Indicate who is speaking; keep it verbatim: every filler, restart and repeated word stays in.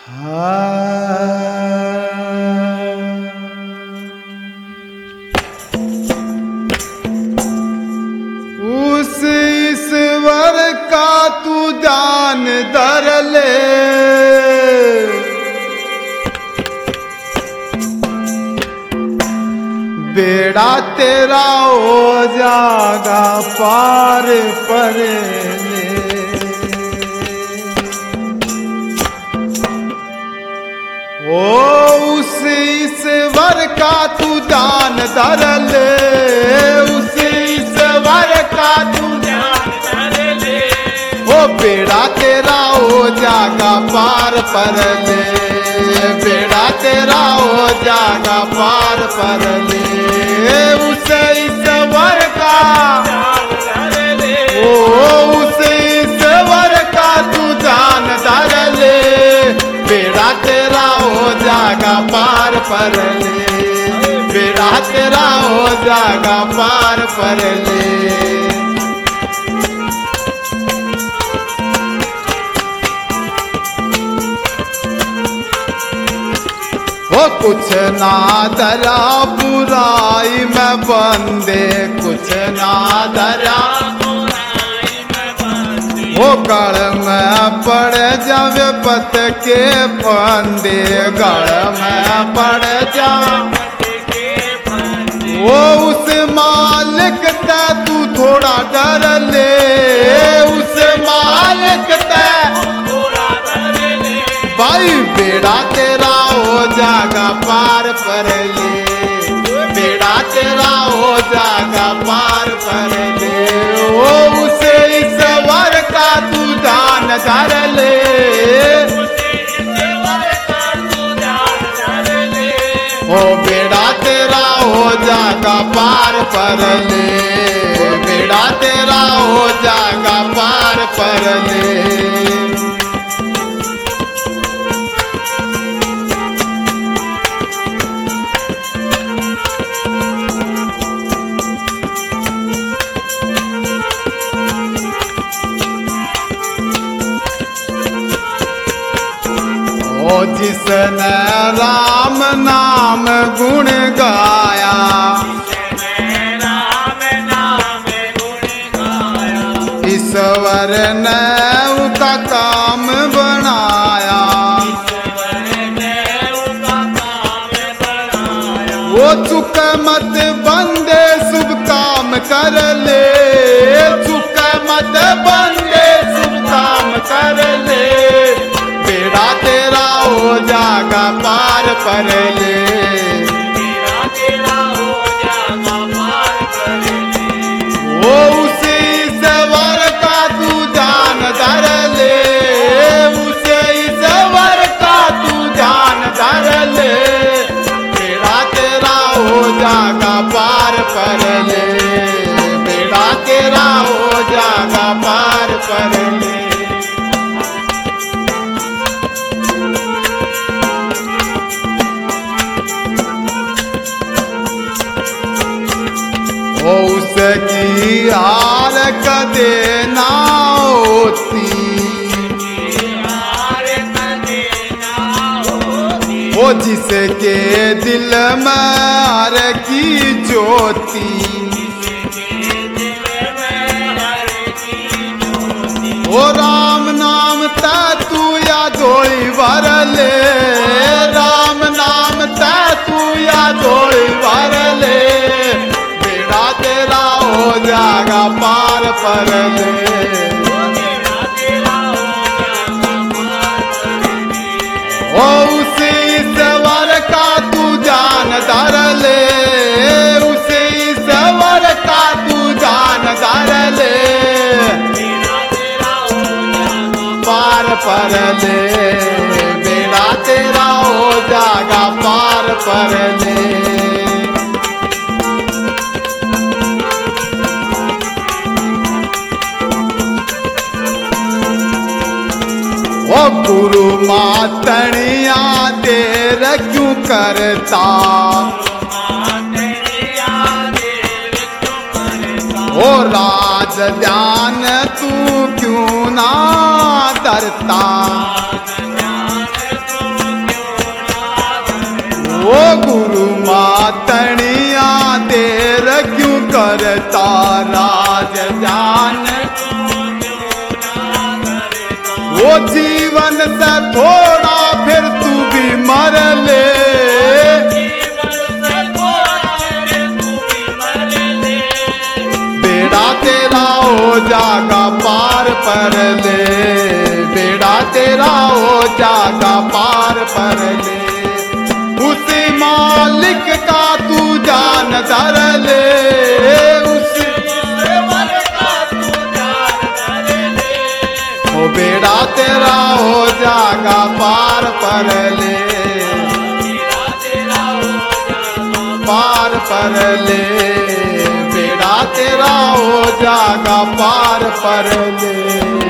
Speaker 1: उस ईश्वर का तू ध्यान धर ले, बेड़ा तेरा हो जागा पार पर ले। ओ उस ईश्वर का तू ध्यान धर ले, उस ईश्वर का तू ध्यान धर ले, ओ बेड़ा तेरा हो जागा पार पर ले, बेड़ा तेरा हो जागा पार पर ले। उस ईश्वर का ओ उस ईश्वर का तू ध्यान धर ले, बेड़ा तेरा हो जागा पार पर ले, बेड़ा तेरा हो जागा पार पर ले। ओ कुछ ना धरा बुराई में बंदे, कुछ ना धरा बुराई में बंदे, ओ गढ़ में पड़ जावे पत के फंदे, गढ़ में पड़ जावे ओ उस मालिक ते तू थोड़ा डर ले, उस मालिक ते थोड़ा डर ले, भाई बेड़ा तेरा हो जागा पार पर ले, बेड़ा तेरा हो जागा पार पर ले। ओ उस ईश्वर का तू ध्यान धर ले, ओ बेड़ा तेरा हो जागा पार पर ले, बेड़ा तेरा हो जागा पार पर ले। जिसने राम नाम गुण गाया, राम नाम गुण गाया, ईश्वर ने उसका काम बनाया, ईश्वर ने उसका काम बनाया। वो चुक मत बंदे शुभ काम कर ले, चुक मत बंदे शुभ काम कर ले, बेड़ा तेरा हो जागा पार पर ले, बेड़ा तेरा हो जागा पार पर ले। ओ उस ईश्वर का तू ध्यान धर ले, उस ईश्वर का तू ध्यान धर ले, बेड़ा तेरा हो जागा पार पर ले, बेड़ा तेरा हो जागा पार पर ले। ओ उसकी हार कदे ना होती, ओ जिसके दिल में हर की ज्योति, ओ राम नाम ता तू याद होई भर ले, राम नाम ता तू याद होई भर ले, बेड़ा तेरा हो जागा पार पर ले, ओ उस ईश्वर का तू ध्यान धर ले, उस ईश्वर का तू ध्यान धर ले, पार पर ले, बेड़ा तेरा हो जागा पार पर ले। ओ गुरु मातनिया देर क्यों करता, ओ राज ध्यान तू क्यों ना धरता, ओ गुरु मातनिया देर क्यों करता राज जान वो जीवन से थोड़ा फिर तू भी मर ले बेड़ा तेरा हो जागा पार पर ले बेड़ा तेरा हो जागा पार पर ले उसी मालिक का तू जान धर ले उसी ओ बेड़ा तेरा हो जागा पार पर ले पार पर ले बेड़ा तेरा हो जागा पार पर ले।